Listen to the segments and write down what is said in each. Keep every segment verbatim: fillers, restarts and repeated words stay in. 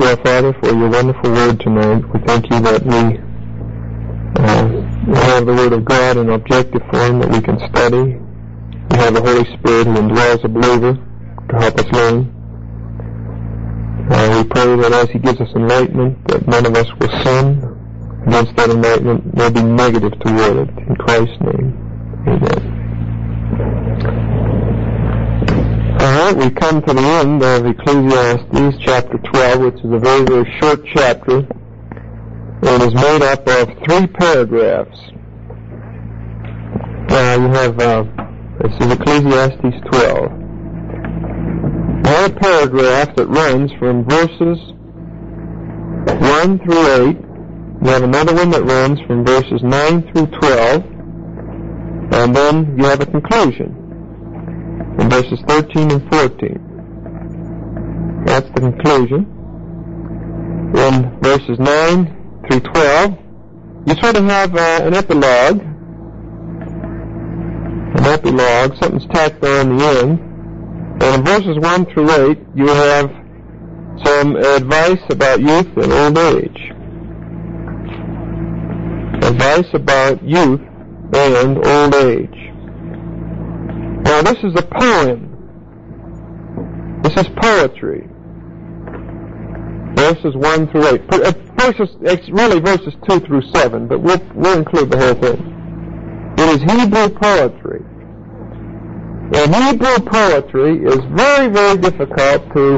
you, our Father, for your wonderful word tonight. We thank you that we uh, have the word of God in objective form that we can study. We have the Holy Spirit who indwells a believer to help us learn. Uh, we pray that as he gives us enlightenment, that none of us will sin against that enlightenment, nor be negative toward it. In Christ's name, amen. All right, we come to the end of Ecclesiastes chapter twelve, which is a very, very short chapter, and is made up of three paragraphs. Now you have, uh, this is Ecclesiastes twelve. One paragraph that runs from verses one through eight. You have another one that runs from verses nine through twelve, and then you have a conclusion in verses thirteen and fourteen. That's the conclusion. In verses nine through twelve, you sort of have uh, an epilogue. An epilogue, something's tacked on in the end. And in verses one through eight, you have some advice about youth and old age. Advice about youth and old age. Now this is a poem. This is poetry. Verses one through eight. Verses, it's really verses two through seven, but we'll, we'll include the whole thing. It is Hebrew poetry. And Hebrew poetry is very, very difficult to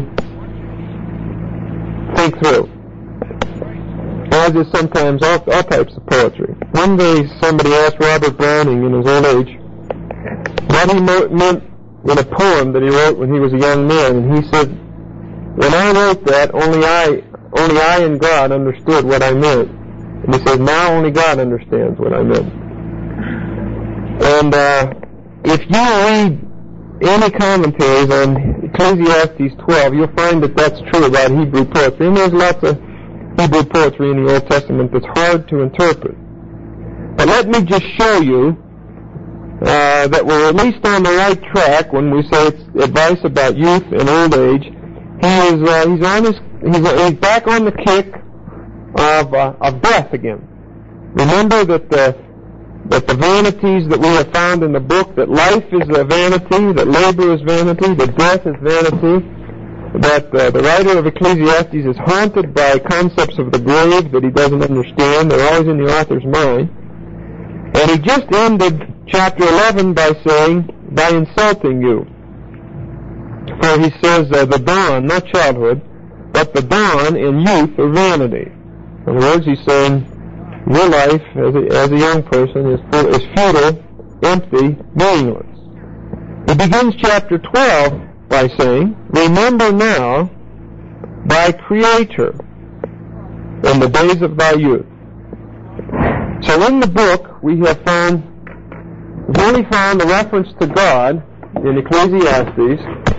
think through. As is sometimes all, all types of poetry. One day somebody asked Robert Browning in his old age what he mo- meant in a poem that he wrote when he was a young man, and he said, when I wrote that, only I, only I and God understood what I meant. And he said, now only God understands what I meant. And uh, if you read any commentaries on Ecclesiastes twelve, you'll find that that's true about Hebrew poetry. And there's lots of Hebrew poetry in the Old Testament that's hard to interpret. But let me just show you uh, that we're at least on the right track when we say it's advice about youth and old age. He is uh, he's on his he's, uh, he's back on the kick of uh, of death again. Remember that the that the vanities that we have found in the book, that life is a vanity, that labor is vanity, that death is vanity. That uh, the writer of Ecclesiastes is haunted by concepts of the grave that he doesn't understand. They're always in the author's mind. And he just ended chapter eleven by saying, by insulting you. For he says, uh, the dawn, not childhood, but the dawn and youth are vanity. In other words, he's saying, your life as a, as a young person is, is futile, empty, meaningless. He begins chapter twelve by saying, remember now thy Creator in the days of thy youth. So in the book we have found, we've only found a reference to God in Ecclesiastes.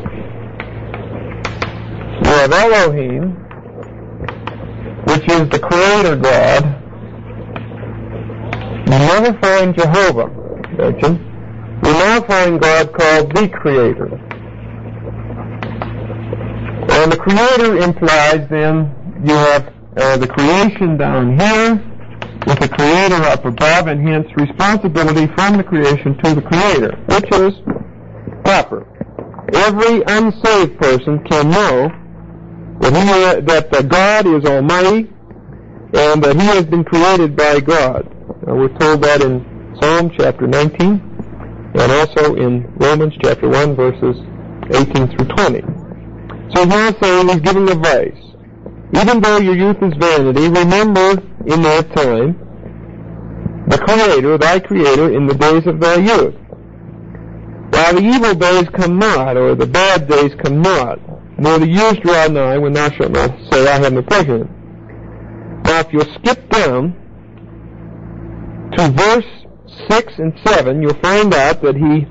We have Elohim, which is the Creator God. We never find Jehovah mentioned. We now find God called the Creator. And the Creator implies then you have uh, the creation down here with the Creator up above, and hence responsibility from the creation to the Creator, which is proper. Every unsaved person can know that, he, uh, that uh, God is almighty and that he has been created by God. Uh, we're told that in Psalm chapter nineteen and also in Romans chapter one verses eighteen through twenty. So he's now saying, he's giving advice. Even though your youth is vanity, remember in that time the Creator, thy Creator, in the days of thy youth. While the evil days come not, or the bad days come not, nor the years draw nigh when thou shalt not say, I have no pleasure in it. Now if you'll skip down to verse six and seven, you'll find out that he,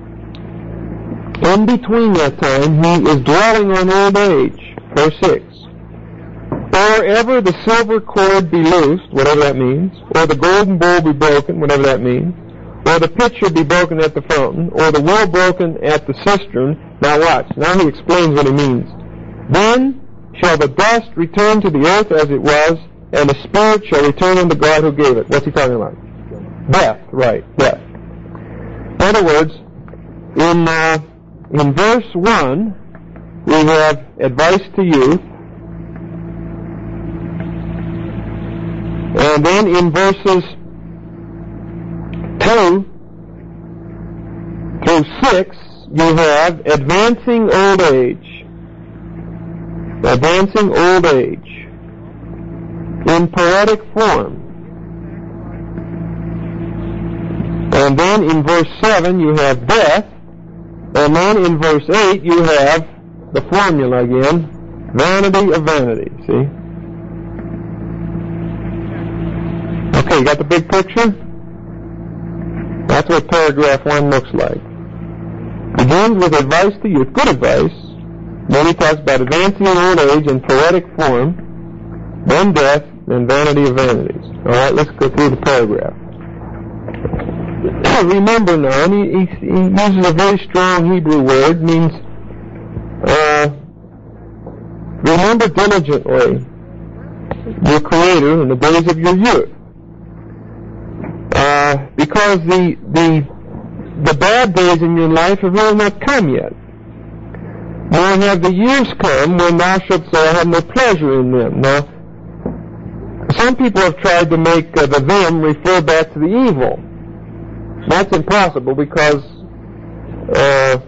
in between that time, he is dwelling on old age. Verse six. Or ever the silver cord be loosed, whatever that means, or the golden bowl be broken, whatever that means, or the pitcher be broken at the fountain, or the well broken at the cistern. Now watch. Now he explains what he means. Then shall the dust return to the earth as it was, and the spirit shall return unto God who gave it. What's he talking about? Death, right, death. In other words, in, uh, in verse one, we have advice to youth, and then in verses two through six, you have advancing old age. Advancing old age in poetic form. And then in verse seven you have death, and then in verse eight you have the formula again, vanity of vanity, see? Okay, you got the big picture? That's what paragraph one looks like. Begins with advice to youth, good advice. Then he talks about advancing in old age in poetic form, then death, then vanity of vanities. All right, let's go through the paragraph. Remember now, and he, he, he uses a very strong Hebrew word, means uh, remember diligently your Creator in the days of your youth. Uh, because the the the bad days in your life have really not come yet. Nor have the years come when thou shalt say, I have no pleasure in them. Now, some people have tried to make uh, the them refer back to the evil. That's impossible because uh,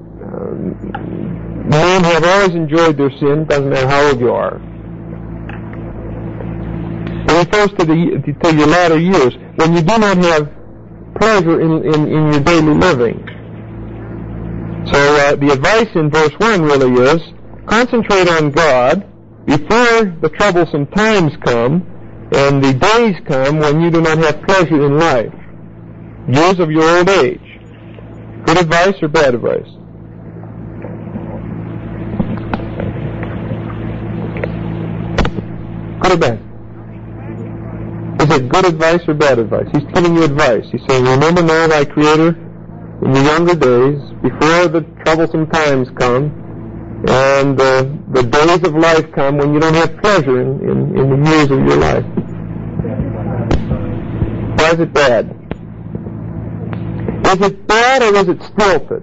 men have always enjoyed their sin, doesn't matter how old you are. It refers to, the, to your latter years, when you do not have pleasure in, in, in your daily living. So uh, the advice in verse one really is, concentrate on God before the troublesome times come and the days come when you do not have pleasure in life. Years of your old age. Good advice or bad advice? Good or bad? Is it good advice or bad advice? He's giving you advice. He's saying, remember now thy Creator in your younger days, before the troublesome times come, and uh, the days of life come when you don't have pleasure in, in, in the years of your life. Why is it bad? Is it bad or is it stilted?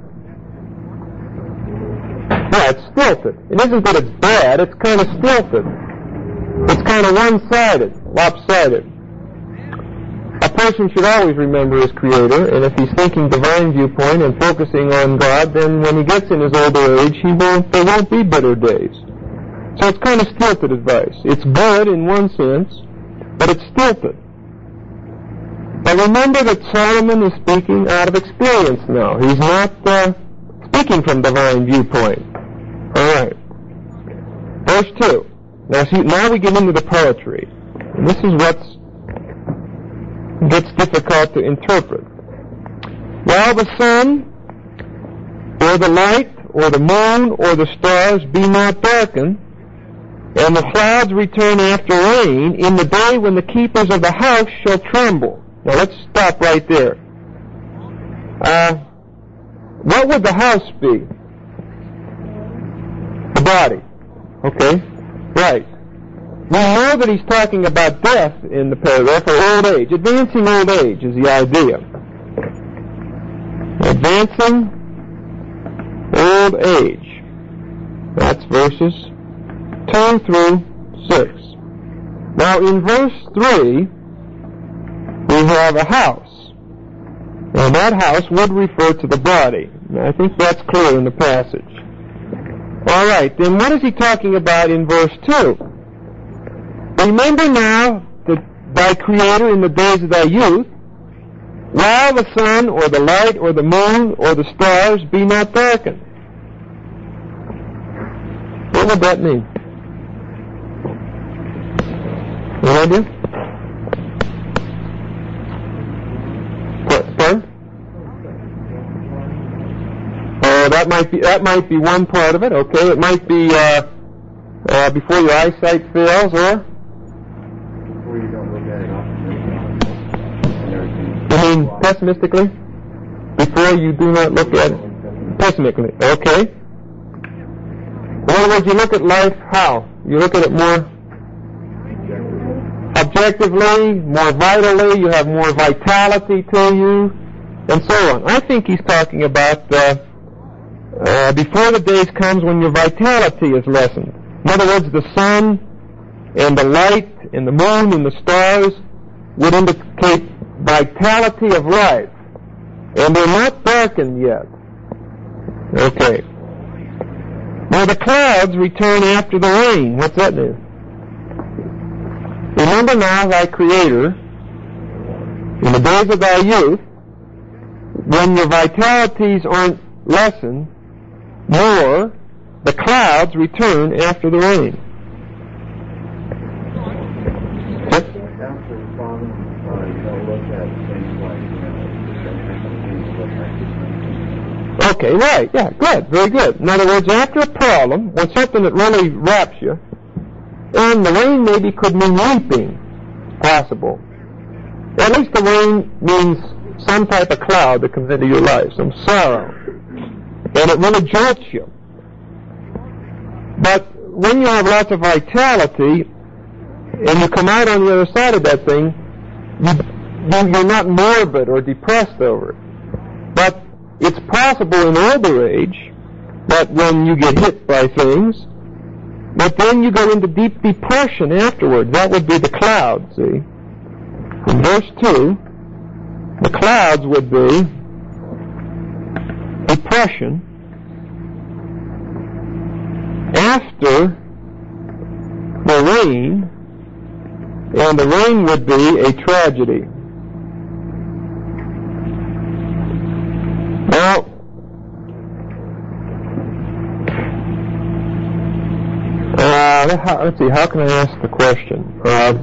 Yeah, it's stilted. It isn't that it's bad, it's kind of stilted. It's kind of one-sided, lopsided. A person should always remember his Creator, and if he's thinking divine viewpoint and focusing on God, then when he gets in his older age, he won't, there won't be bitter days. So it's kind of stilted advice. It's good in one sense, but it's stilted. But remember that Solomon is speaking out of experience now. He's not uh, speaking from divine viewpoint. All right. Verse two. Now, see, now we get into the poetry. And this is what's gets difficult to interpret. While the sun, or the light, or the moon, or the stars be not darkened, and the clouds return after rain, in the day when the keepers of the house shall tremble. Now let's stop right there. Uh, what would the house be? The body. Okay? Right. We know that he's talking about death in the paragraph, or old age. Advancing old age is the idea. Advancing old age. That's verses two through six. Now in verse three, we have a house. Now that house would refer to the body. Now, I think that's clear in the passage. All right, then what is he talking about in verse two? Remember now that thy Creator in the days of thy youth, while the sun or the light or the moon or the stars be not darkened. What would that mean? Any idea? Pardon? Oh, that might be that might be one part of it. Okay, it might be uh, uh, before your eyesight fails, or Before you don't look at it often. you mean pessimistically? Before you do not look at it pessimistically. Okay. In other words, you look at life how? You look at it more objectively, more vitally, you have more vitality to you, and so on. I think he's talking about uh, uh, before the days comes when your vitality is lessened. In other words, the sun and the light and the moon and the stars would indicate vitality of life, and they're not darkened yet. Okay. Now the clouds return after the rain. What's that mean? Remember now thy Creator, in the days of thy youth, when your vitalities aren't lessened, more, the clouds return after the rain. After the problem, uh, you don't look at things like, you know, Okay, right, yeah, good, very good. In other words, after a problem, when something that really wraps you, and the rain maybe could mean weeping, possible. At least the rain means some type of cloud that comes into your life, some sorrow, and it really jolts you. But when you have lots of vitality, and you come out on the other side of that thing, you, you're not morbid or depressed over it. But it's possible in older age that when you get hit by things, but then you go into deep depression afterward. That would be the cloud, see. In verse two, the clouds would be depression after the rain, and the rain would be a tragedy. Now, uh, how, let's see, how can I ask the question? Uh,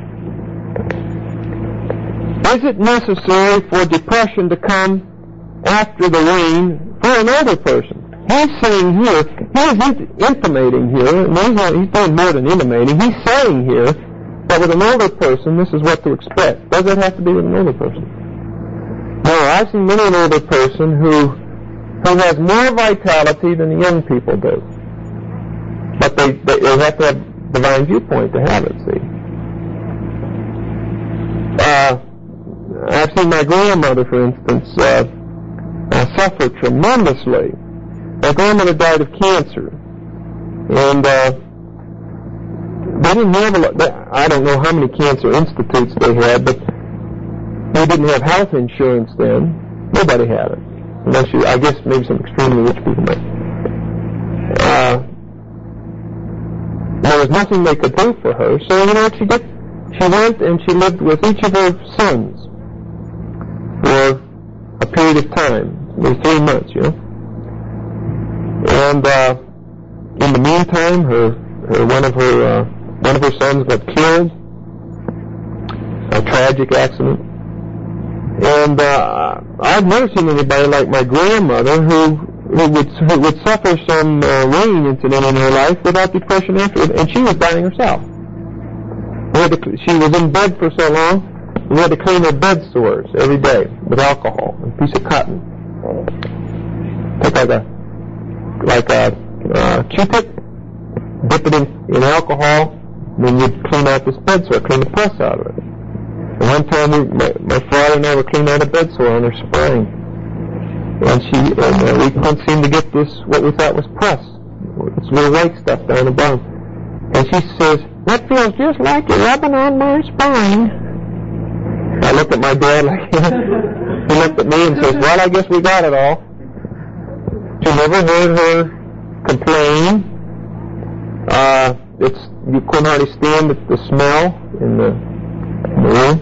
is it necessary for depression to come after the rain for an older person? He's saying here, he's intimating here, and he's, not, he's doing more than intimating, he's saying here that with an older person, this is what to expect. Does it have to be with an older person? No, I've seen many an older person who who has more vitality than the young people do. But they, they, they have to have divine viewpoint to have it, see. Uh, I've seen my grandmother, for instance, uh, uh, suffer tremendously. My grandmother died of cancer. And uh, they didn't have a lot, I don't know how many cancer institutes they had, but they didn't have health insurance then. Nobody had it. Unless you, I guess maybe some extremely rich people might. Uh, there was nothing they could do for her, so, you know, she did, she went and she lived with each of her sons for a period of time, maybe three months, you know. And, uh, in the meantime, her, her, one of her, uh, one of her sons got killed, a tragic accident. And uh, I've never seen anybody like my grandmother who who would who would suffer some uh, rain incident in her life without depression afterward, and she was dying herself. We had to, she was in bed for so long, we had to clean her bed sores every day with alcohol and a piece of cotton. Take like a like a uh, Q-tip, dip it in, in alcohol, and then you'd clean out this bed sore, clean the pus out of it. And one time, we, my, my father and I were cleaning out a bed sore on her spine, and she and uh, we couldn't seem to get this what we thought was pus, this little white stuff down the bottom. And she says, "That feels just like you're rubbing on my spine." I looked at my dad like he looked at me and says, "Well, I guess we got it all." She never heard her complain. Uh, it's you couldn't hardly stand the, the smell in the, in the room.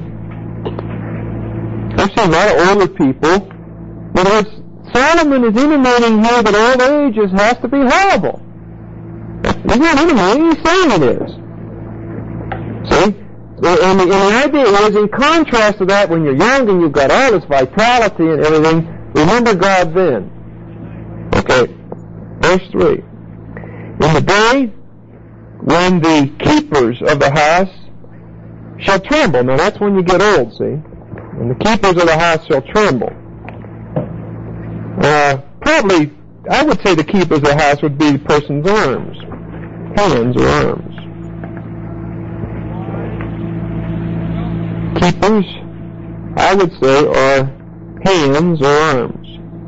I've seen a lot of older people. But it's, Solomon is intimating here that old age is, has to be horrible. He's not intimating, he's saying it is. See? And the, and the idea is, in contrast to that, when you're young and you've got all this vitality and everything, remember God then. Okay, verse three. In the day when the keepers of the house shall tremble. Now that's when you get old, see. When the keepers of the house shall tremble. Uh, probably, I would say the keepers of the house would be the person's arms. Hands or arms. keepers, I would say, are hands or arms.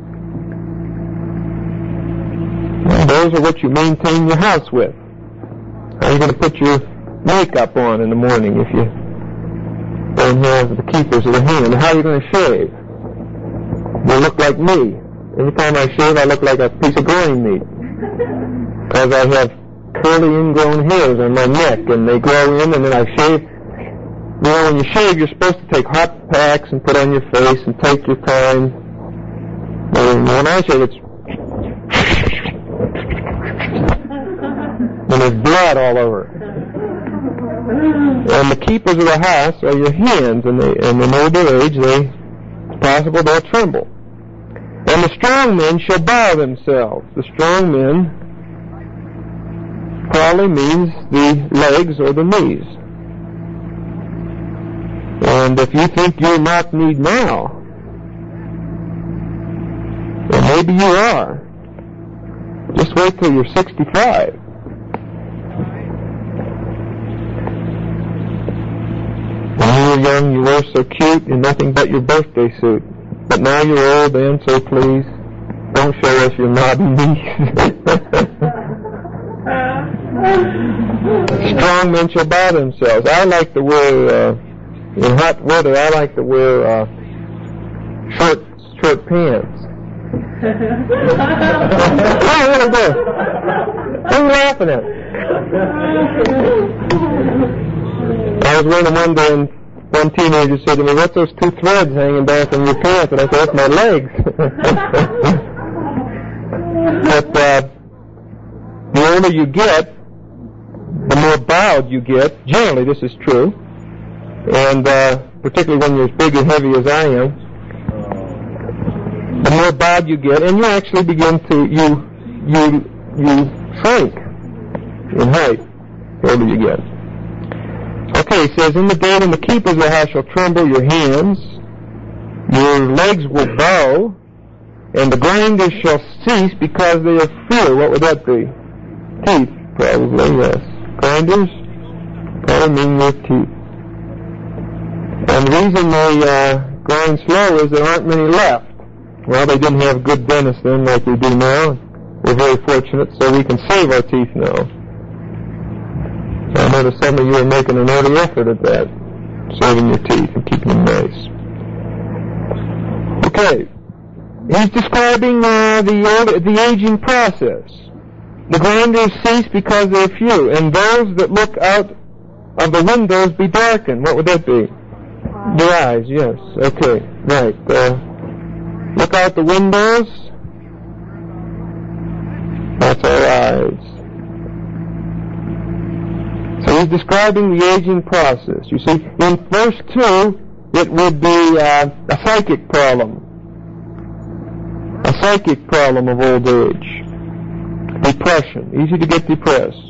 And those are what you maintain your house with. How are you going to put your makeup on in the morning if you don't have the keepers of the hand? How are you going to shave? You look like me. Every time I shave, I look like a piece of groin meat. Because I have curly ingrown hairs on my neck, and they grow in, and then I shave. You know, when you shave, you're supposed to take hot packs and put on your face and take your time. And when I shave, it's... and there's blood all over. And the keepers of the house are your hands, and, they, and in older age, they, it's possible they'll tremble. And the strong men shall bow themselves. The strong men probably means the legs or the knees. And if you think you're not need now, then maybe you are. Just wait till you're sixty-five. When you were young, you were so cute in nothing but your birthday suit. But now you're old, and so please, don't show us your knobby knees. Strong men shall bow themselves. I like to wear, uh, in hot weather, I like to wear uh, short, short pants. Oh, what is this? What are you laughing at? I was wearing one day, and one teenager said to me, "What's those two threads hanging down from your pants?" And I said, "That's my legs." But uh, the older you get, the more bowed you get. Generally, this is true. And uh, particularly when you're as big and heavy as I am, the more bowed you get, and you actually begin to, you, you, you shrink in height the older you get. Okay, it says, in the gate and the keepers of the house shall tremble, your hands, your legs will bow, and the grinders shall cease because they are fear. What would that be? Teeth, probably, yes. Grinders probably mean your teeth. And the reason they uh, grind slow is there aren't many left. Well, they didn't have good dentists then like we do now. We're very fortunate, so we can save our teeth now. I noticed some of you are making an early effort at that, saving your teeth and keeping them nice. Okay, he's describing uh, the old, the aging process. The grinders cease because they're few, and those that look out of the windows be darkened. What would that be? Your eyes, yes. Okay, right. Uh, look out the windows. That's our eyes. So he's describing the aging process. You see, in verse two, it would be uh, a psychic problem. A psychic problem of old age. Depression. Easy to get depressed.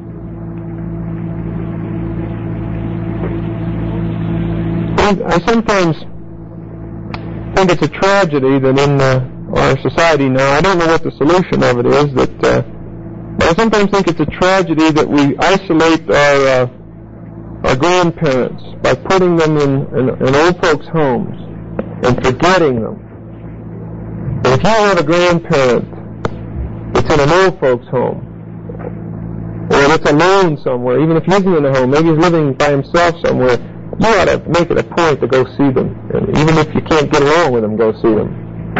I sometimes think it's a tragedy that in uh, our society now, I don't know what the solution of it is, that uh, but I sometimes think it's a tragedy that we isolate our uh, our grandparents by putting them in, in, in old folks' homes and forgetting them. And if you have a grandparent that's in an old folks' home, or that's alone somewhere, even if he isn't in a home, maybe he's living by himself somewhere, you ought to make it a point to go see them. And even if you can't get along with them, go see them.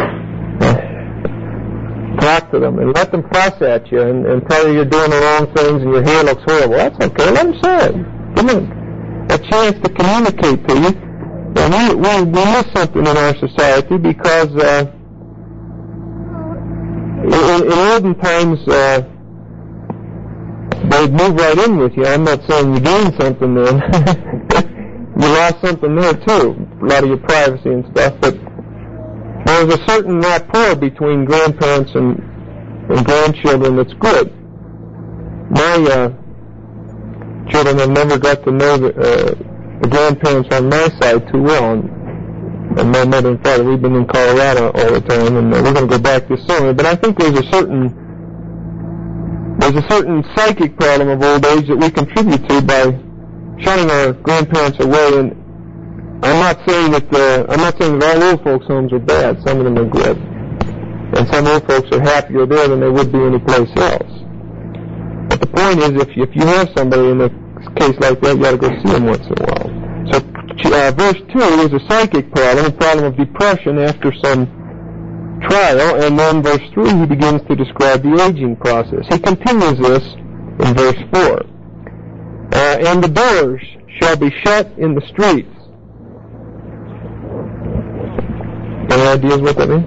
Talk to them and let them fuss at you and, and tell you you're doing the wrong things and your hair looks horrible. That's okay. Let them say it. Give them a chance to communicate to you. And we, we, we miss something in our society because uh, in, in olden times uh, they'd move right in with you. I'm not saying you gained something then. You lost something there too, a lot of your privacy and stuff, but there was a certain rapport between grandparents and, and grandchildren that's good. My uh, children have never got to know the, uh, the grandparents on my side too well, and, and my mother and father, we've been in Colorado all the time, and uh, we're going to go back this summer, but I think there's a certain there's a certain psychic problem of old age that we contribute to by shunning our grandparents away, and I'm not saying that uh, I'm not saying that all old folks' homes are bad. Some of them are good, and some old folks are happier there than they would be anyplace else. But the point is, if you, if you have somebody in a case like that, you got to go see them once in a while. So, uh, verse two is a psychic problem, a problem of depression after some trial, and then verse three he begins to describe the aging process. He continues this in verse four. Uh, and the doors shall be shut in the streets. Any ideas what that means?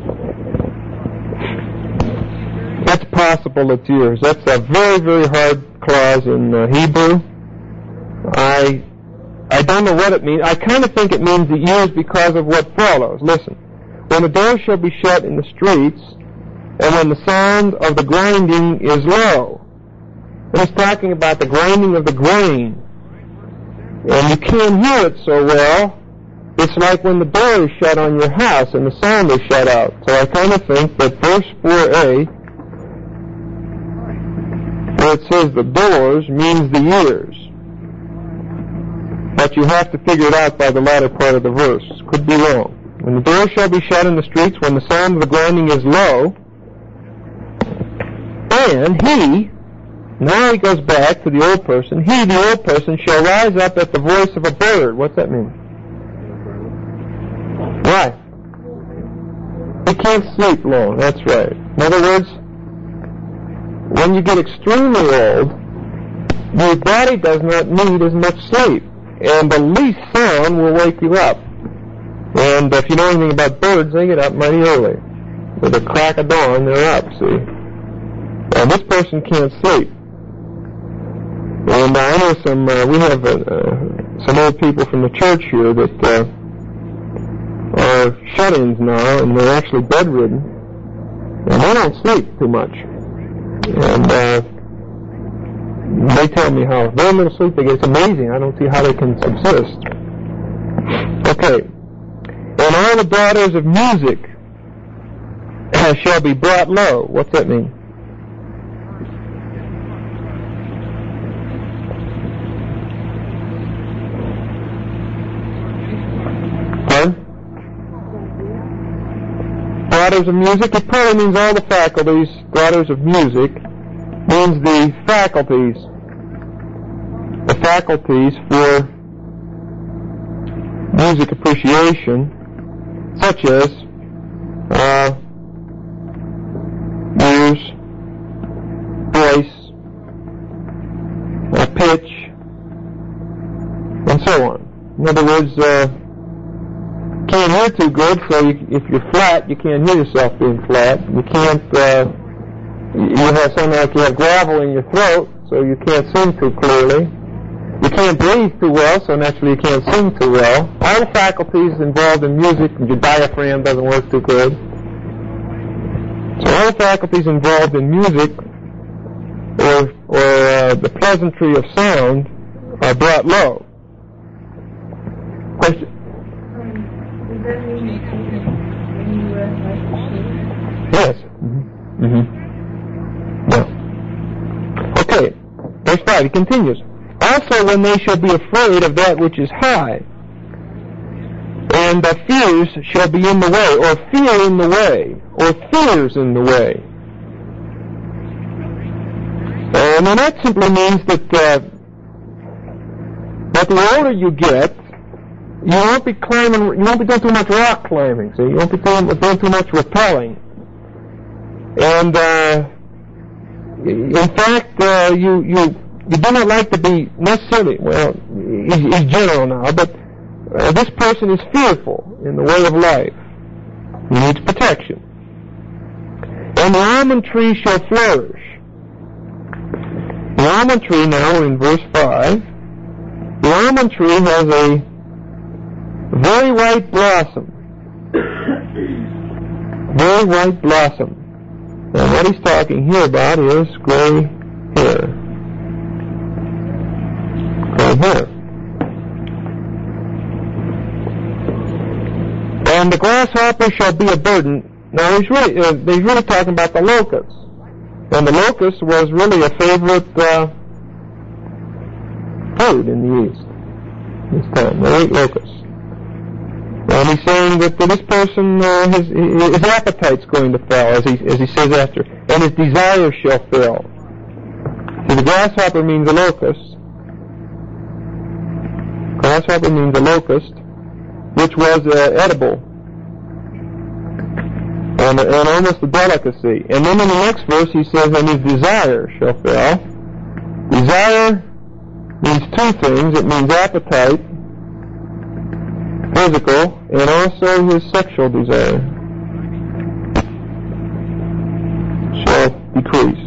That's possible it's yours. That's a very, very hard clause in uh, Hebrew. I I don't know what it means. I kind of think it means the ears because of what follows. Listen. When the doors shall be shut in the streets, and when the sound of the grinding is low. And it's talking about the grinding of the grain. And you can't hear it so well. It's like when the door is shut on your house and the sound is shut out. So I kind of think that verse four a, where it says the doors, means the ears. But you have to figure it out by the latter part of the verse. Could be wrong. When the doors shall be shut in the streets, when the sound of the grinding is low, and he, now he goes back to the old person, he, the old person, shall rise up at the voice of a bird. What's that mean? Why? He can't sleep long, that's right. In other words, when you get extremely old, your body does not need as much sleep, and the least sound will wake you up. And if you know anything about birds, they get up mighty early. With the crack of dawn, they're up, see. And this person can't sleep. And I know some, uh, we have uh, uh, some old people from the church here that uh, are shut-ins now, and they're actually bedridden. And they don't sleep too much. And uh, they tell me how very little sleep they get. It's amazing. I don't see how they can subsist. Okay. And all the daughters of music shall be brought low. What's that mean? Pardon? Daughters of music? It probably means all the faculties. Daughters of music means the faculties. The faculties for music appreciation, such as uh, ears, voice, uh, pitch, and so on. In other words, uh, can't hear too good, so you, if you're flat, you can't hear yourself being flat. You can't, uh, you have something like you have gravel in your throat, so you can't sing too clearly. You can't breathe too well, so naturally you can't sing too well. All the faculties involved in music, your diaphragm doesn't work too good. So all the faculties involved in music, or, or uh, the pleasantry of sound, are brought low. Question? Does that mean you can you uh, like Yes. Mm-hmm. Mm-hmm. Yeah. Okay. Verse five, he continues. Also when they shall be afraid of that which is high, and the fears shall be in the way, or fear in the way, or fears in the way. And then that simply means that, uh, that the older you get, you won't be climbing, you won't be doing too much rock climbing, see? You won't be doing, doing too much rappelling. And, uh, in fact, uh, you, you, you do not like to be necessarily, well, he's, he's general now, but uh, this person is fearful in the way of life. He needs protection. And the almond tree shall flourish. The almond tree, now we're in verse five, the almond tree has a very white blossom. Very white blossom. And what he's talking here about is gray hair. Gray hair. And the grasshopper shall be a burden. Now he's really, uh, he's really talking about the locust. And the locust was really a favorite uh, food in the East this time. They ate locusts. And he's saying that this person, uh, his, his appetite's going to fail, as he, as he says after, and his desires shall fail. See, the grasshopper means a locust. Grasshopper means a locust, which was uh, edible, and, and almost a delicacy. And then in the next verse he says, and his desire shall fail. Desire means two things. It means appetite, physical, and also his sexual desire shall decrease.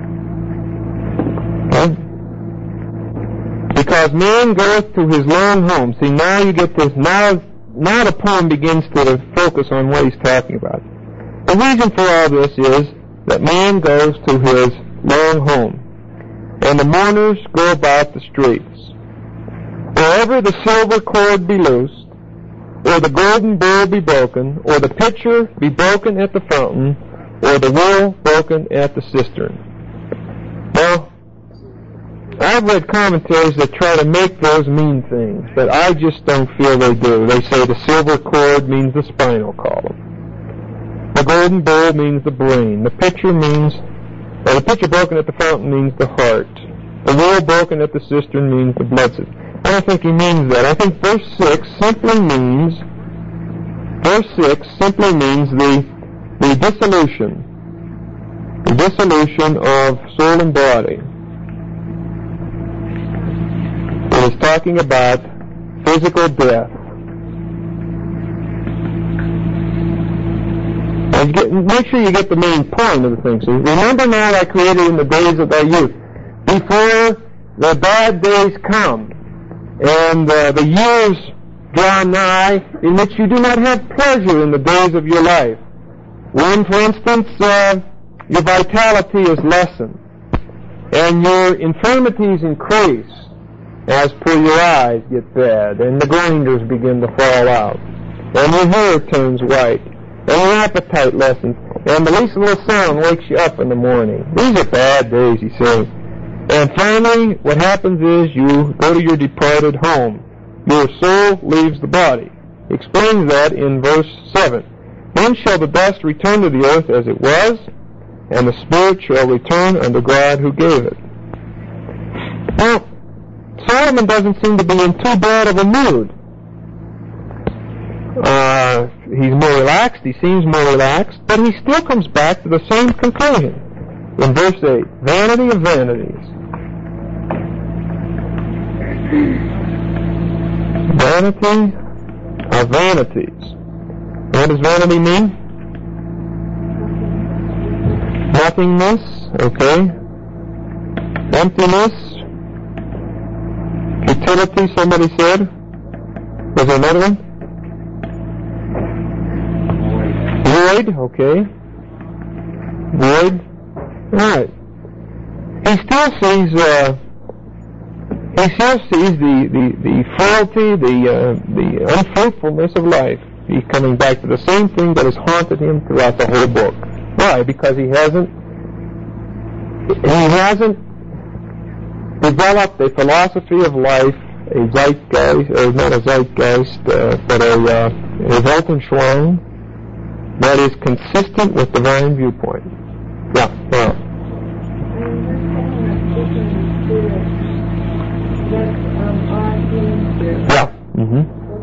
Okay? Because man goeth to his long home. See, now you get this, now, now the poem begins to focus on what he's talking about. The reason for all this is that man goes to his long home, and the mourners go about the streets. Wherever the silver cord be loosed, or the golden bowl be broken, or the pitcher be broken at the fountain, or the well broken at the cistern. Now, I've read commentaries that try to make those mean things, but I just don't feel they do. They say the silver cord means the spinal column. The golden bowl means the brain. The pitcher means, or the pitcher broken at the fountain means the heart. The well broken at the cistern means the blood system. I don't think he means that. I think verse six simply means, verse six simply means the, the dissolution, the dissolution of soul and body. It is talking about physical death. And get, make sure you get the main point of the thing. See, remember now I created in the days of thy youth, before the bad days come, and uh, the years draw nigh, in which you do not have pleasure in the days of your life. When, for instance, uh, your vitality is lessened, and your infirmities increase, as per your eyes get bad, and the grinders begin to fall out, and your hair turns white, and your appetite lessens, and the least little sound wakes you up in the morning. These are bad days, he's saying. And finally, what happens is you go to your departed home. Your soul leaves the body. He explains that in verse seven. Then shall the dust return to the earth as it was, and the spirit shall return unto God who gave it. Now, Solomon doesn't seem to be in too bad of a mood. Uh, he's more relaxed, he seems more relaxed, but he still comes back to the same conclusion in verse eight. Vanity of vanities. Vanity of vanities. What does vanity mean? Nothingness, okay. Emptiness. Futility, somebody said. Was there another one? Void, okay. Void. Alright. He still sees, uh, he still sees the, the, the frailty, the, uh, the unfruitfulness of life. He's coming back to the same thing that has haunted him throughout the whole book. Why? Because he hasn't, he hasn't developed a philosophy of life, a zeitgeist, or not a zeitgeist, uh, but a, uh, a Weltanschauung, that is consistent with divine viewpoint. Yeah, yeah. Yeah. Mm-hmm.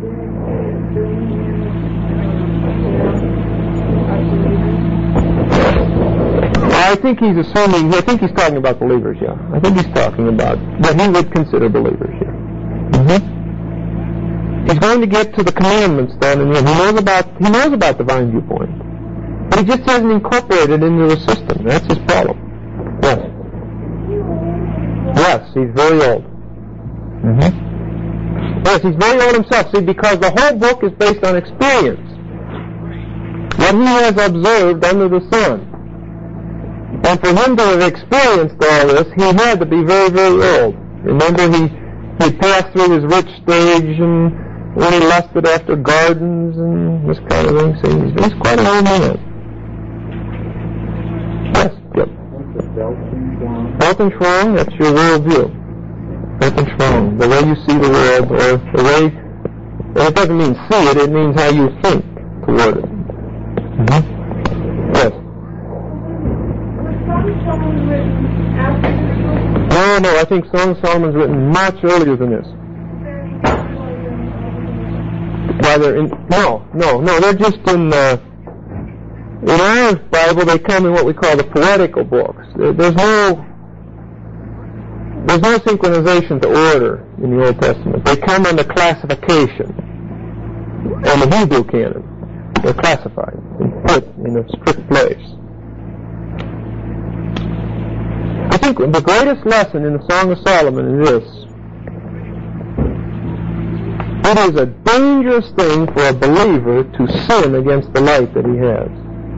I think he's assuming, I think he's talking about believers, yeah. I think he's talking about what he would consider believers here. Mm-hmm. He's going to get to the commandments then, and he knows about he knows about divine viewpoint, but he just hasn't incorporated it into the system. That's his problem. Yes. Yes, he's very old. Mm-hmm. Yes, he's very old himself. See, because the whole book is based on experience, what he has observed under the sun, and for him to have experienced all this, he had to be very, very old. Remember, he he passed through his rich stage and when he lusted after gardens and this kind of thing. See, he's, he's quite an old man. Yes, yep. Weltanschauung, that's your worldview. Weltanschauung, the way you see the world, or the way And it doesn't mean see it, it means how you think toward it. Mm-hmm. Yes? Was Song of Solomon written after this book? No, no, I think Song of Solomon's written much earlier than this. Why they're in, no, no, no, they're just in, uh, in our Bible they come in what we call the poetical books. There, there's no, there's no synchronization to order in the Old Testament. They come under classification and the Hebrew canon. They're classified and put in a strict place. I think the greatest lesson in the Song of Solomon is this. It is a dangerous thing for a believer to sin against the light that he has.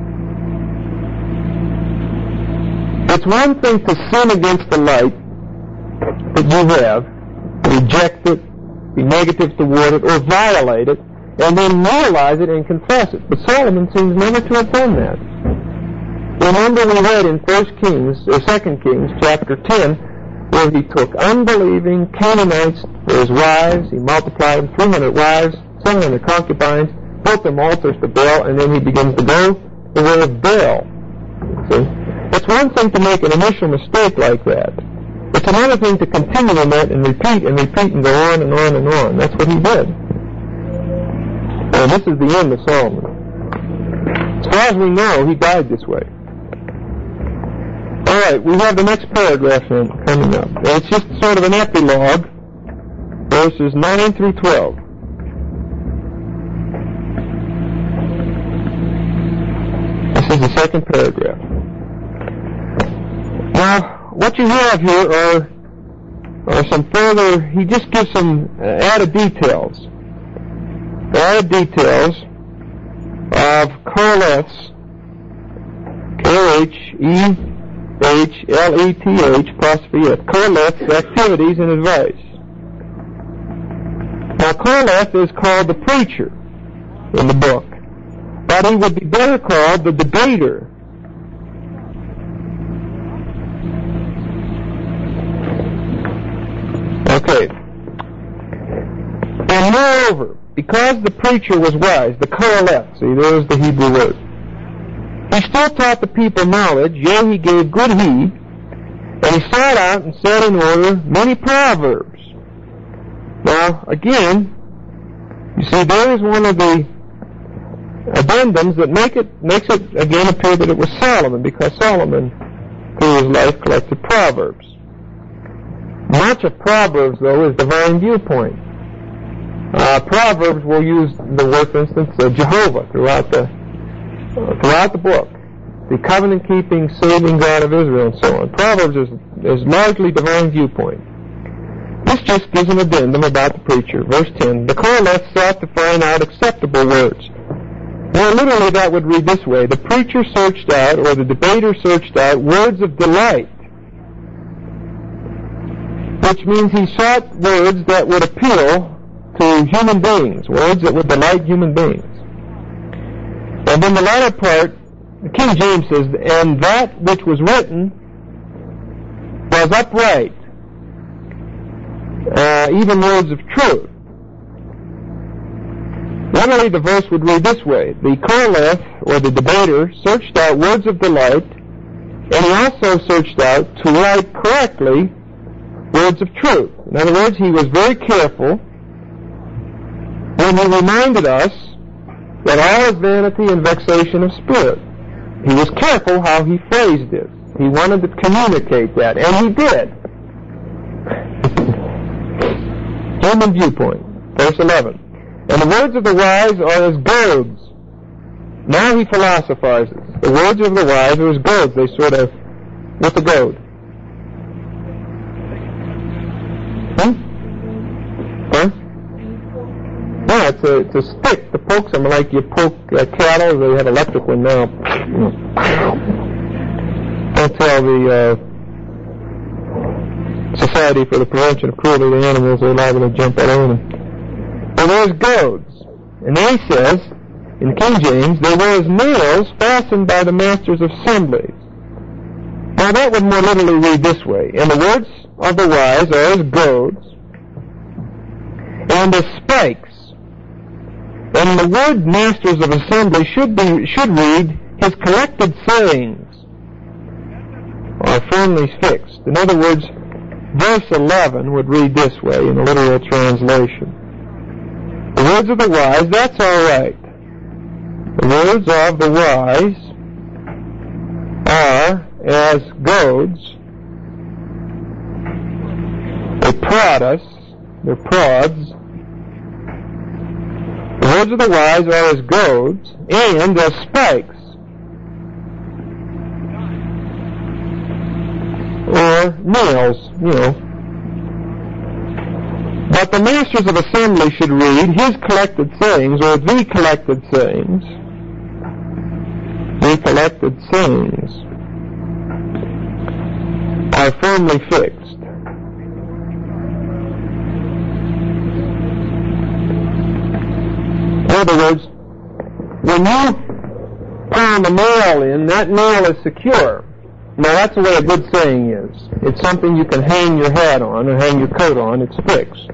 It's one thing to sin against the light that you have, reject it, be negative toward it, or violate it, and then realize it and confess it. But Solomon seems never to have done that. Remember we read in First Kings, or Second Kings, chapter ten, where he took unbelieving Canaanites for his wives, he multiplied them, three hundred wives, seven hundred concubines, built them altars to Baal, and then he begins to go the way of Baal. See? It's one thing to make an initial mistake like that. It's another thing to continue in that and repeat and repeat and go on and on and on. That's what he did. And this is the end of Solomon. As far as we know, he died this way. All right, we have the next paragraph coming up. It's just sort of an epilogue, verses nine through twelve. This is the second paragraph. Now, what you have here are, are some further, he just gives some uh, added details. Added details of Korleth's, K H E H L E T H apostrophe F, Korleth's activities and advice. Now Korleth is called the preacher in the book, but he would be better called the debater. Okay. And moreover, because the preacher was wise, the Korleth, see, there's the Hebrew word, he still taught the people knowledge, yea, he gave good heed, and he sought out and set in order many proverbs. Now, again, you see, there is one of the addendums that make it makes it again appear that it was Solomon, because Solomon, through his life, collected proverbs. Much of Proverbs, though, is divine viewpoint. Uh, Proverbs will use the word, for instance, uh, Jehovah throughout the uh, throughout the book, the covenant-keeping, saving God of Israel, and so on. Proverbs is, is largely divine viewpoint. This just gives an addendum about the preacher. Verse ten, the Korleth sought to find out acceptable words. Now, literally, that would read this way: the preacher searched out, or the debater searched out, words of delight. Which means he sought words that would appeal to human beings, words that would delight human beings. And then the latter part, the King James says, and that which was written was upright, uh, even words of truth. Literally, the verse would read this way: the Korleth, or the debater, searched out words of delight, and he also searched out to write correctly words of truth. In other words, he was very careful when he reminded us that all is vanity and vexation of spirit. He was careful how he phrased it. He wanted to communicate that, and he did. Human viewpoint, verse eleven. And the words of the wise are as goads. Now he philosophizes. The words of the wise are as goads. They sort of, what's a goad? Huh? Huh? No, it's a, it's a stick to poke something, like you poke uh, cattle. They have electric one now. Don't tell the uh, Society for the Prevention of Cruelty to Animals, they're liable to jump all over them. Well, there's goads. And then he says, in King James, they were as nails fastened by the masters of assemblies. Now that would more literally read this way: and the words of the wise are as goads, and as spikes And the word masters of assembly should be should read, his collected sayings are firmly fixed. In other words, verse eleven would read this way in a literal translation. The words of the wise, that's all right. The words of the wise are as goads. They prod us. They're prods. The words of the wise are as goads and as spikes, or nails, you know. But the masters of assembly should read his collected sayings, or the collected sayings. The collected sayings are firmly fixed. In other words, when you pound a nail in, that nail is secure. Now that's the way a good saying is. It's something you can hang your hat on or hang your coat on. It's fixed.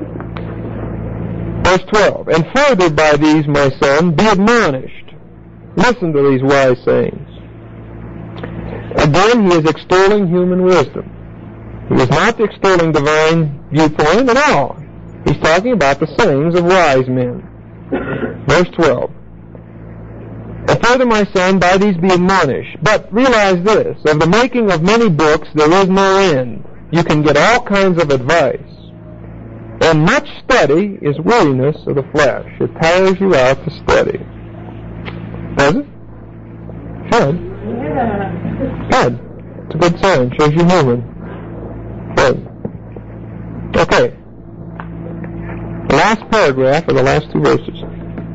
Verse twelve, and further by these, my son, be admonished. Listen to these wise sayings. Again, he is extolling human wisdom. He is not extolling divine viewpoint at all. He's talking about the sayings of wise men. Verse twelve. And further, my son, by these be admonished. But realize this, of the making of many books there is no end. You can get all kinds of advice. And much study is weariness of the flesh. It tires you out to study. Does it? Should. Yeah. Good. It's a good sign. Shows you human. Good. Okay. The last paragraph of the last two verses.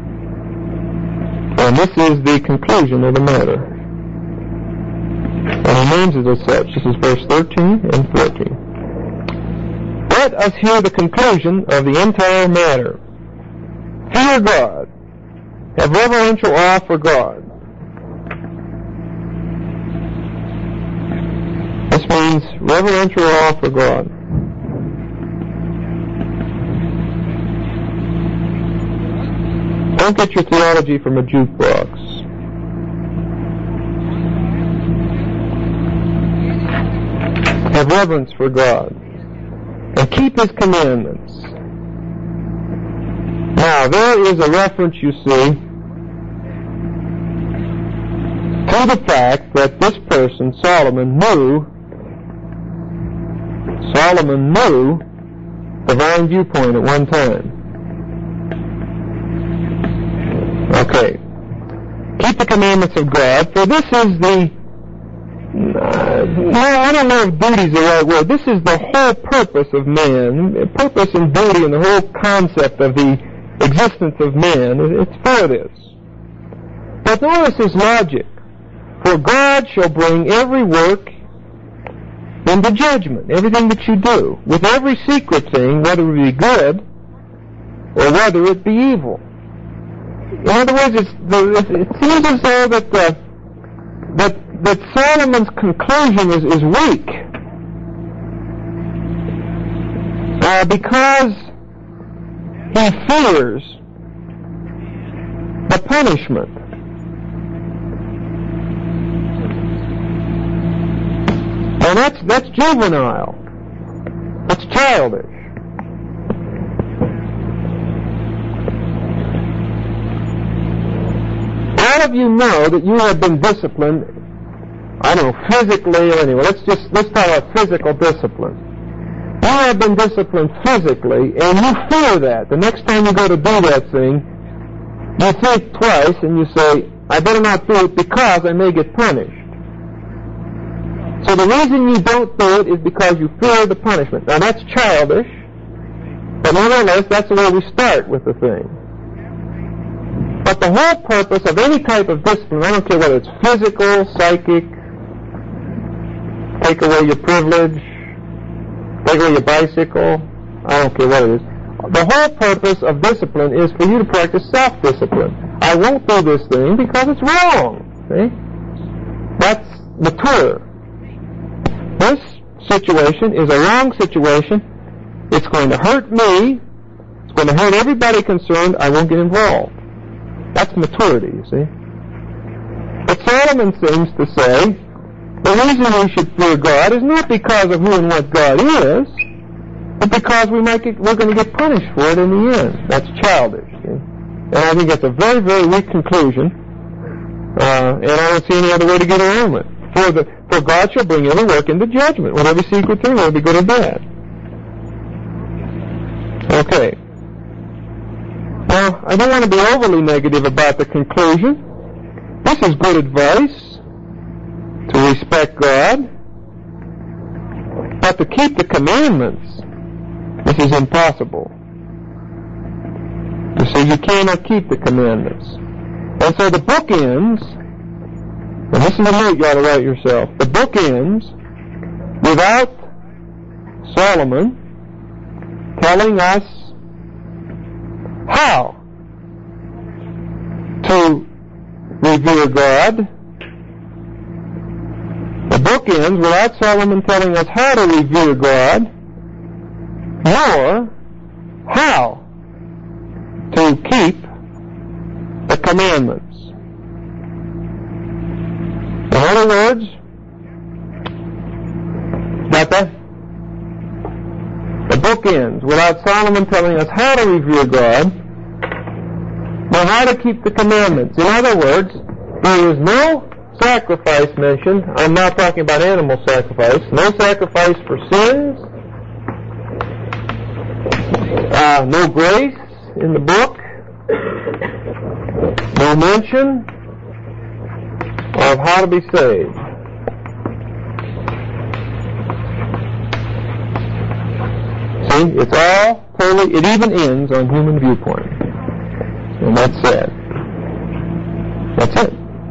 And this is the conclusion of the matter. And he names it as such. This is verse thirteen and fourteen. Let us hear the conclusion of the entire matter. Fear God. Have reverential awe for God. This means reverential awe for God. Don't get your theology from a jukebox. Have reverence for God. And keep His commandments. Now, there is a reference, you see, to the fact that this person, Solomon, knew, Solomon knew divine viewpoint at one time. Okay. Keep the commandments of God, for this is the, uh, no, I don't know if duty is the right word. This is the whole purpose of man. Purpose and duty and the whole concept of the existence of man. It's for this. But notice his logic. For God shall bring every work into judgment, everything that you do, with every secret thing, whether it be good or whether it be evil. In other words, it's the, it seems as though that the, that that Solomon's conclusion is, is weak uh, because he fears the punishment. And that's that's juvenile. That's childish. All of you know that you have been disciplined, I don't know, physically or anyway. Let's just, let's talk about physical discipline. You have been disciplined physically, and you fear that. The next time you go to do that thing, you think twice, and you say, I better not do it because I may get punished. So the reason you don't do it is because you fear the punishment. Now that's childish, but nevertheless, that's the way we start with the thing. But the whole purpose of any type of discipline, I don't care whether it's physical, psychic, take away your privilege, take away your bicycle, I don't care what it is. The whole purpose of discipline is for you to practice self-discipline. I won't do this thing because it's wrong. See? That's mature. This situation is a wrong situation. It's going to hurt me. It's going to hurt everybody concerned, I won't get involved. That's maturity, you see. But Solomon seems to say the reason we should fear God is not because of who and what God is, but because we might get, we're going to get punished for it in the end. That's childish. See? And I think that's a very, very weak conclusion. Uh, and I don't see any other way to get around it. For the for God shall bring every work into judgment, whatever secret thing, whether it be good or bad. Okay. Now, I don't want to be overly negative about the conclusion. This is good advice to respect God, but to keep the commandments, this is impossible. You see, you cannot keep the commandments. And so the book ends, and this is a note you ought to write yourself, the book ends without Solomon telling us how to revere God. The book ends without Solomon telling us how to revere God, nor how to keep the commandments. In other words, got that? The book ends without Solomon telling us how to revere God, nor how to keep the commandments. In other words, there is no sacrifice mentioned. I'm not talking about animal sacrifice. No sacrifice for sins. Uh, no grace in the book. No mention of how to be saved. See, it's all totally, it even ends on human viewpoint. And that's sad. That's it.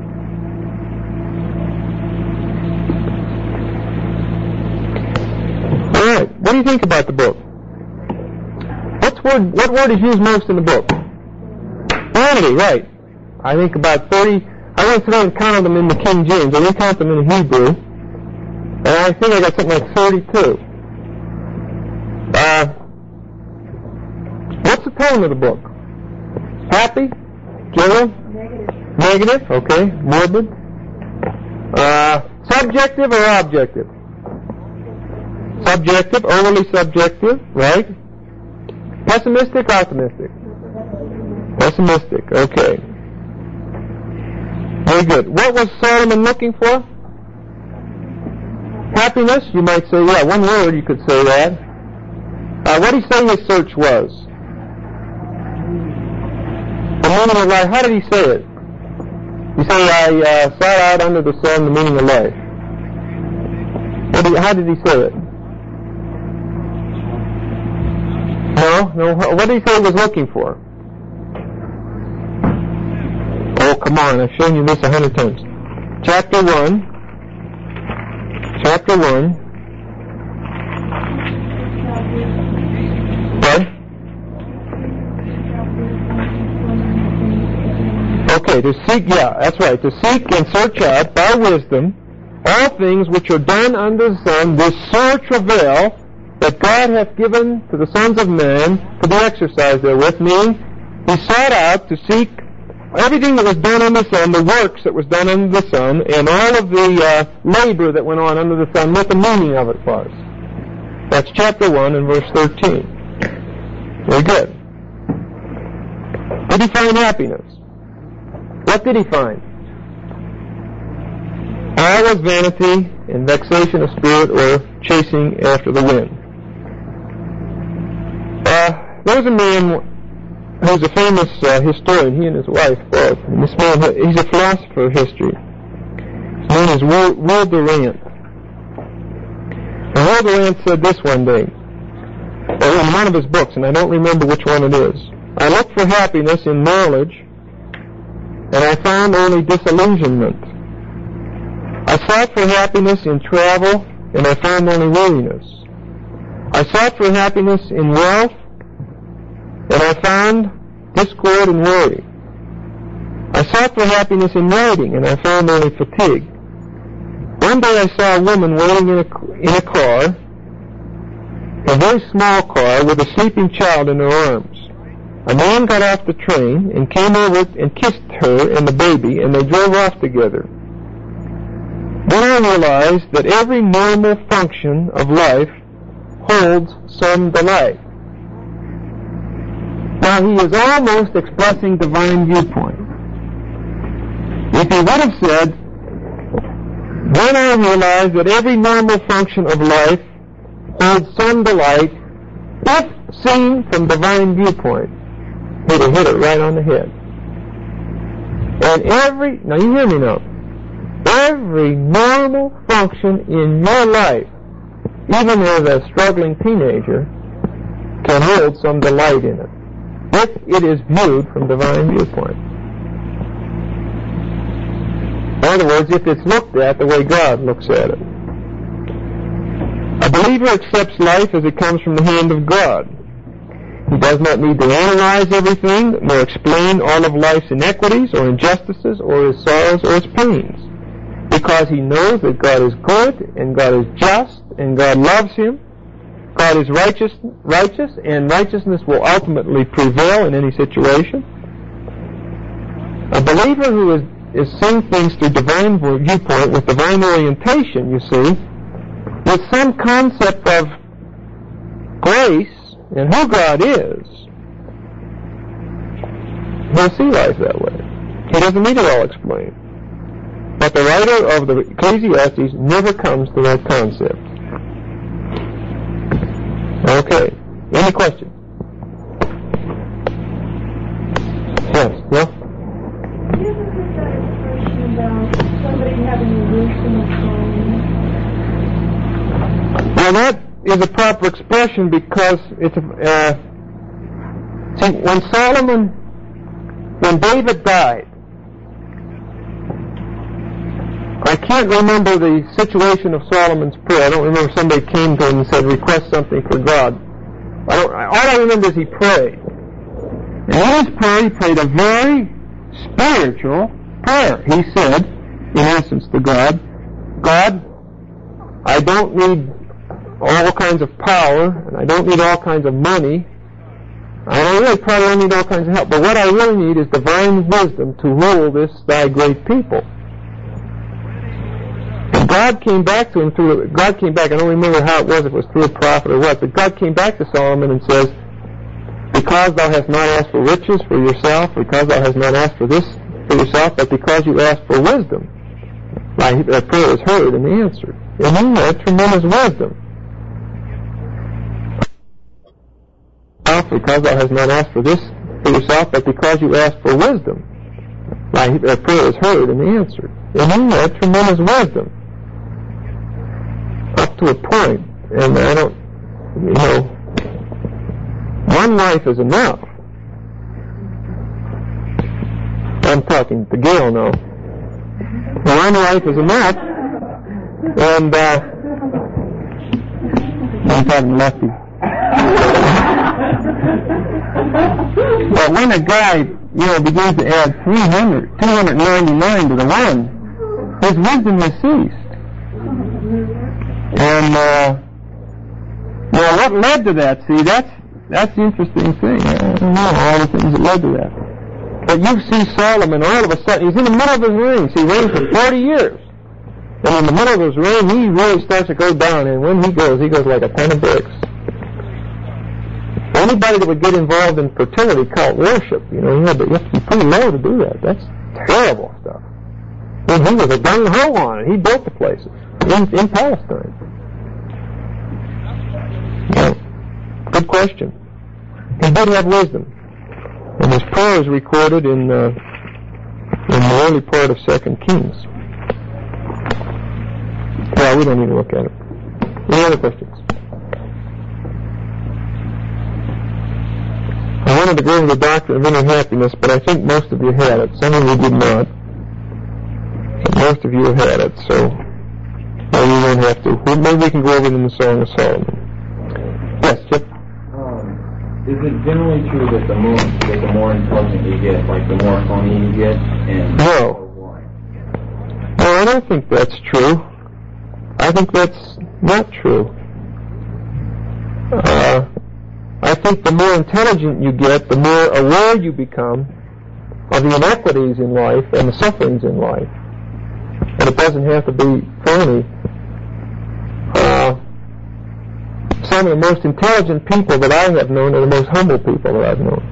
Alright, what do you think about the book? What's word, what word is used most in the book? Vanity, right. I think about thirty, I went through and counted them in the King James. I didn't count them in the Hebrew. And I think I got something like thirty-two. Uh, what's the tone of the book? Happy? General? Negative. Negative? Okay. Morbid? Uh, subjective or objective? Subjective, overly subjective, right? Pessimistic, optimistic? Pessimistic, okay. Very good. What was Solomon looking for? Happiness, you might say, yeah, one word you could say that. Uh, what did he say his search was? The meaning of life. How did he say it? He said, I uh, sought out under the sun the meaning of life. What did, how did he say it? No, no. What did he say he was looking for? Oh, come on. I've shown you this a hundred times. Chapter one. Chapter one. What? Okay, to seek, yeah, that's right. To seek and search out by wisdom all things which are done under the sun, this sore travail that God hath given to the sons of men to be exercised therewith, meaning he sought out to seek everything that was done under the sun, the works that was done under the sun, and all of the uh, labor that went on under the sun, what the meaning of it was. That's chapter one and verse thirteen. Very good. Did he find happiness? What did he find? All was vanity and vexation of spirit, or chasing after the wind. Uh, there was a man who's a famous uh, historian, he and his wife both. And this man, he's a philosopher of history. His name is Will, Will Durant. And Will Durant said this one day, in one of his books, and I don't remember which one it is. I looked for happiness in knowledge, and I found only disillusionment. I sought for happiness in travel, and I found only weariness. I sought for happiness in wealth, and I found discord and worry. I sought for happiness in riding, and I found only fatigue. One day I saw a woman waiting in a, in a car, a very small car, with a sleeping child in her arms. A man got off the train and came over and kissed her and the baby, and they drove off together. Then I realized that every normal function of life holds some delight. Now he is almost expressing divine viewpoint. If he would have said, then I realized that every normal function of life holds some delight if seen from divine viewpoint, he'd have hit it right on the head. And every, now you hear me now, every normal function in your life, even as a struggling teenager, can hold some delight in it, if it is viewed from divine viewpoint. In other words, if it's looked at the way God looks at it. A believer accepts life as it comes from the hand of God. He does not need to analyze everything, nor explain all of life's inequities or injustices or his sorrows or his pains, because he knows that God is good and God is just and God loves him. God is righteous, righteous, and righteousness will ultimately prevail in any situation. A believer who is, is seeing things through divine viewpoint, with divine orientation, you see, with some concept of grace and who God is, he'll see life that way. He doesn't need it all explained. But the writer of the Ecclesiastes never comes to that concept. Okay. Any questions? Yes. Yeah? You ever heard that expression about somebody having a wisdom of Solomon? Well, that is a proper expression because it's a, uh, see, when Solomon, when David died, I can't remember the situation of Solomon's prayer. I don't remember somebody came to him and said, request something for God. I don't, all I remember is he prayed. And in his prayer, he prayed a very spiritual prayer. He said, in essence to God, God, I don't need all kinds of power, and I don't need all kinds of money. I don't really probably don't need all kinds of help, but what I really need is divine wisdom to rule this thy great people. And God came back to him through, God came back, I don't remember how it was, if it was through a prophet or what, but God came back to Solomon and says, because thou hast not asked for riches for yourself, because thou hast not asked for this for yourself, but because you asked for wisdom, thy prayer was heard and answered. And he had tremendous wisdom. Because thou hast not asked for this for yourself, but because you asked for wisdom, thy prayer was heard and answered. And he had tremendous wisdom. Up to a point. And I don't, you know, one life is enough. I'm talking to Gail now. One life is enough. And, uh, I'm talking Lefty. But when a guy, you know, begins to add three hundred, two hundred ninety-nine to the one, his wisdom has ceased. And, uh, well, what led to that? See, that's that's the interesting thing. I don't know all the things that led to that. But you see Solomon, all of a sudden, he's in the middle of his reign. See, he reigned for forty years. And in the middle of his reign, he really starts to go down. And when he goes, he goes like a ton of bricks. Anybody that would get involved in fertility cult worship, you know, you have to be pretty low to do that. That's terrible stuff. And he was a gung-ho on it. He built the places in, in Palestine. Yeah. Good question. He did have wisdom. And his prayer is recorded in, uh, in the early part of Second Kings. Well, we don't need to look at it. Any other questions? I wanted to go over the doctrine of inner happiness, but I think most of you had it. Some of you did not. But most of you have had it, so maybe we won't have to. Maybe we can go over it in the Song of Solomon. Yes, Chip? Um, is it generally true that the more that the more intelligent you get, like the more funny you get, and no. why? No, I don't think that's true. I think that's not true. Uh, I think the more intelligent you get, the more aware you become of the inequities in life and the sufferings in life. And it doesn't have to be phony. Uh, some of the most intelligent people that I have known are the most humble people that I've known.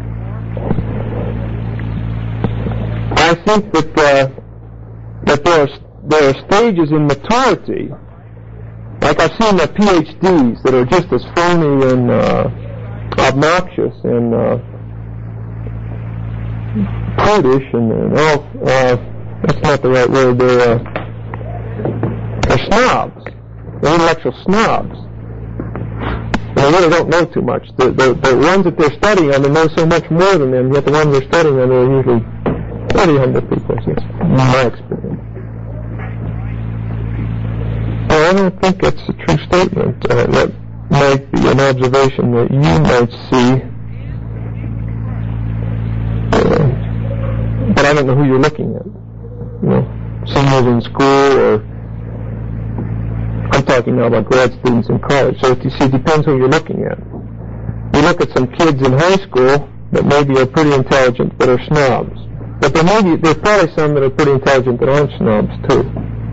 I think that uh, that there are, there are stages in maturity. Like I've seen the P H Ds that are just as phony and uh, obnoxious and uh, prudish and, and all. Uh, that's not the right word. They're, uh, they're snobs. They're intellectual snobs. They really don't know too much. The, the, the ones that they're studying on, they know so much more than them, yet the ones they're studying on are usually very humble people. That's my experience. Well, I don't think that's a true statement. Uh, that might be an observation that you might see. Uh, but I don't know who you're looking at. You know, seniors in school, or I'm talking now about grad students in college. So you see, it depends who you're looking at. You look at some kids in high school that maybe are pretty intelligent but are snobs. But there may be, there's probably some that are pretty intelligent that aren't snobs too.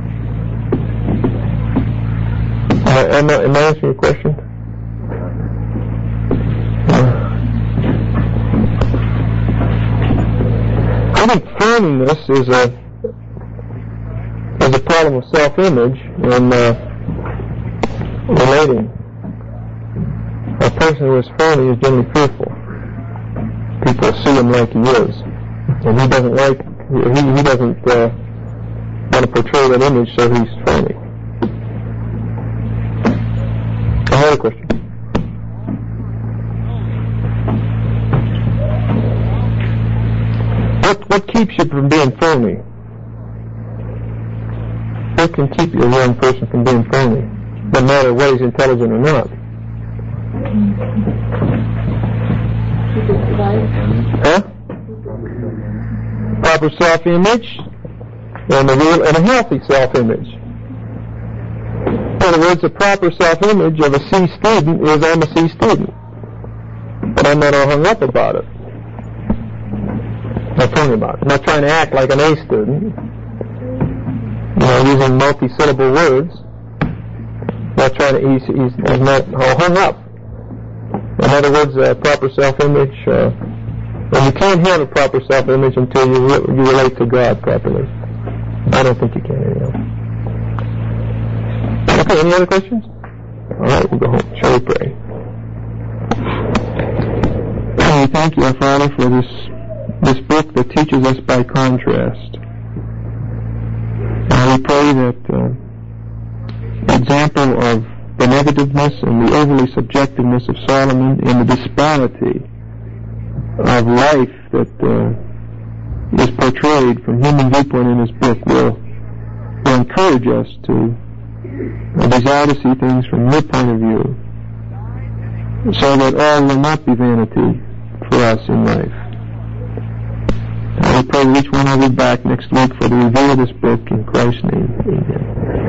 Uh, am, I, am I answering your question? Uh, I think phoniness is a is a problem of self-image and uh, relating. A person who is phony is generally fearful. People see him like he is, and he doesn't like he he doesn't uh, want to portray that image, so he's phony. Another question. What what keeps you from being phony? What can keep you, a young person, from being phony? No matter whether he's intelligent or not. Huh? Proper self-image and a real and a healthy self-image. In other words, the proper self-image of a C student is I'm a C student, but I'm not all hung up about it. I'm not talking about it. I'm not trying to act like an A student, you know, using multi-syllable words. I'm not trying to. He's, he's, he's not all hung up. In other words, uh, proper self-image. Uh, and you can't have a proper self-image until you re- you relate to God properly. I don't think you can anyhow. Okay, any other questions? All right, we'll go home. Shall we pray? We thank you, our Father, for this this book that teaches us by contrast. And we pray that uh, the example of the negativeness and the overly subjectiveness of Solomon and the disparity of life that uh, is portrayed from human viewpoint in his book will, will encourage us to uh, desire to see things from your point of view, so that all will not be vanity for us in life. And we pray that each one will be back next week for the review of this book in Christ's name. Amen.